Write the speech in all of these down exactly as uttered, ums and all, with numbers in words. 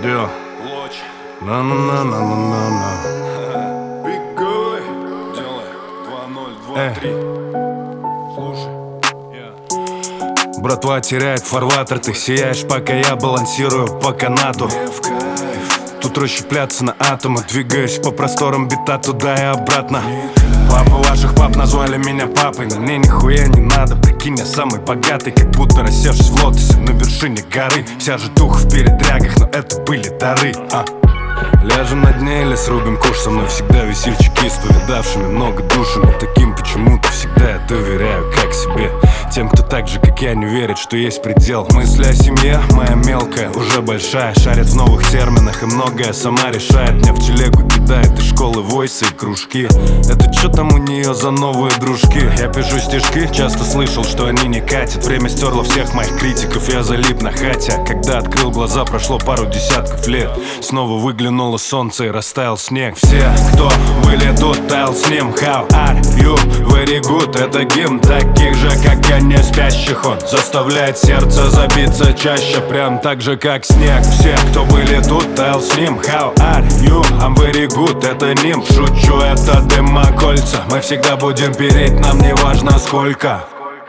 Yeah. На на на на на на на. Big Guy. Делай два ноль два три. Слушай. Братва теряет фарватер, ты сияешь, пока я балансирую по канату. Тут расщепляться на атомы, двигаюсь по просторам бита туда и обратно. Папа ваших пап назвали меня папой, но мне нихуя не надо. Прикинь, я самый богатый, как будто рассевшись в лотосе на вершине горы. Вся же туха в передрягах, но это были дары, а. Ляжем на дне или срубим куш, со мной всегда весельчаки с повидавшими много душами. Таким почему-то всегда я доверяю, как себе. Тем, кто так же, как я, не верит, что есть предел. Мысли о семье, моя мелкая, уже большая, шарит в новых терминах и многое сама решает. Меня в телегу кидает из школы войсы и кружки. Это чё там у нее за новые дружки? Я пишу стишки, часто слышал, что они не катят. Время стерло всех моих критиков, я залип на хате. А когда открыл глаза, прошло пару десятков лет. Снова выглянуло солнце и растаял снег. Все, кто были тут, таял с ним. How are you? Very good. Это гимн таких же, как я, не спящих. Он заставляет сердце забиться чаще, прям так же, как снег. Все, кто были тут, таял с ним. How are you? I'm very good. Это ним, шучу, это дымокольца. Мы всегда будем переть, нам не важно сколько.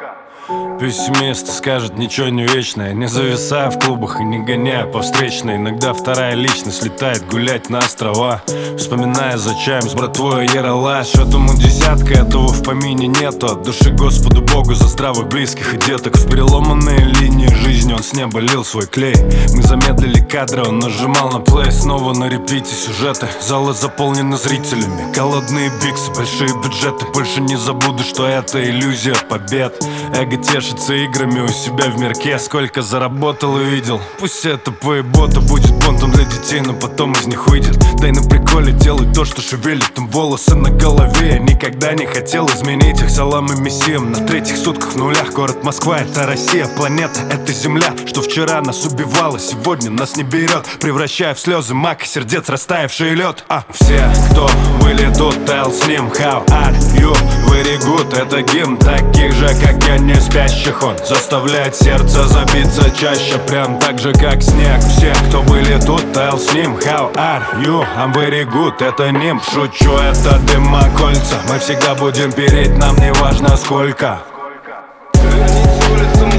Пессимист скажет, ничего не вечное. Не зависая в клубах и не гоняя по встречной. Иногда вторая личность летает гулять на острова, вспоминая за чаем с братвой ералаш. Этому десятка, этого в помине нету. От души Господу Богу за здравых близких и деток. В переломанные линии жизни он с неба лил свой клей. Мы замедлили кадры, он нажимал на плей. Снова на репите сюжеты, залы заполнены зрителями. Голодные биксы, большие бюджеты. Больше не забуду, что это иллюзия побед. Эго тешится играми у себя в мирке. Сколько заработал и видел. Пусть это поебота будет понтом для детей, но потом из них выйдет. Дай на приколе делай то, что шевелит там волосы на голове. Я никогда не хотел изменить их, салам и мессиям. На третьих сутках в нулях. Город Москва — это Россия. Планета — это Земля, что вчера нас убивала, сегодня нас не берет, превращая в слезы мак и сердец растаявший лед. А все, кто были тут, таял с ним. How are you? Very good. Это гимн таких же, как я, не спящих. Он заставляет сердце забиться чаще, прям так же, как снег. Все, кто были тут, таял с ним. How are you? I'm very good. Это ним, шучу, это дымокольца. Мы всегда будем переть, нам не важно сколько. Границы улицы